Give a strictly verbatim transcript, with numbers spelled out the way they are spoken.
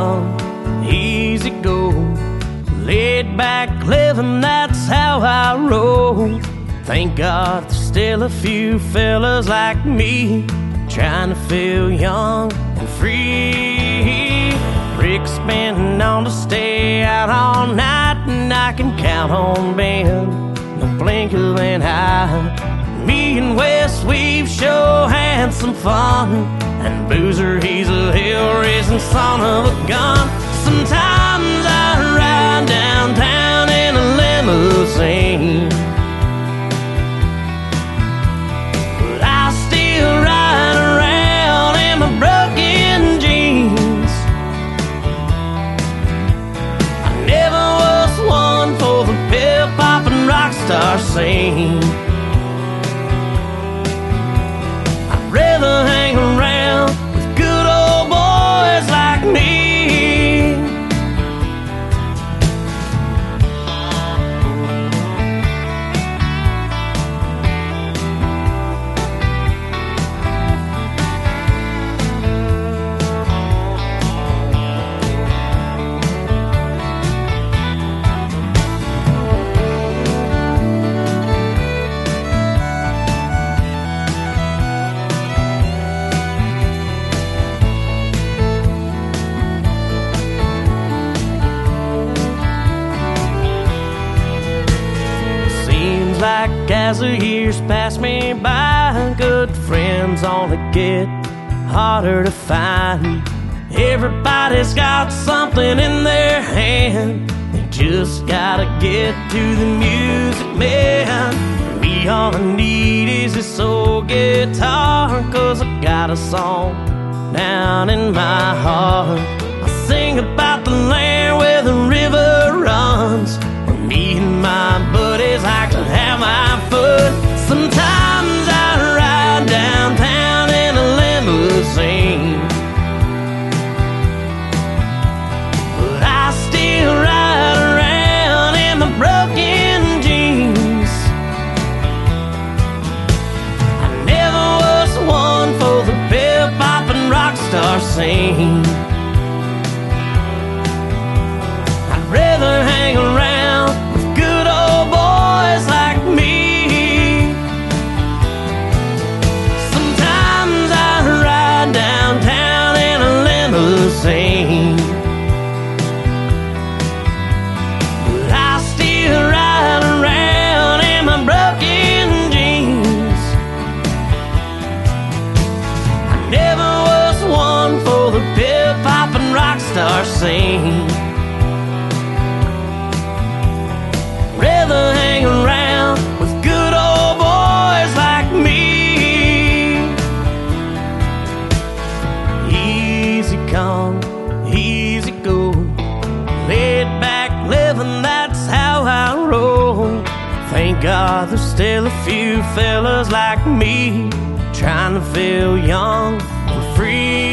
come, easy go. Laid back living, that's how I roll. Thank God there's still a few fellas like me trying to feel young and free. Rick's been known to stay out all night, and I can count on Ben, no blink of an eye. Me and Wes, we've sure had some fun, and Boozer, he's a hell-raising son of a gun. Sometimes I ride downtown in a limousine, but I still ride around in my broken jeans. I never was one for the pill-popping rock star scene. I'd rather hang around with good old boys like me. Like as the years pass me by, good friends only get harder to find. Everybody's got something in their hand, they just gotta get to the music, man. For me, all I need is this old guitar, cause I got a song down in my heart. I sing about the land where the river runs, where me and my buddies like to have my fun. Sometimes I ride downtown in a limousine, but I still ride around in my broken jeans. I never was one for the pill-popping rock star scene. I'd rather hang around with good old boys like me. Sometimes I ride downtown in a limousine, but I still ride around in my broken jeans. I never was one for the pill-popping rock star scene. Rather hang around with good old boys like me. Easy come, easy go. Laid back living, that's how I roll. Thank God there's still a few fellas like me trying to feel young and free.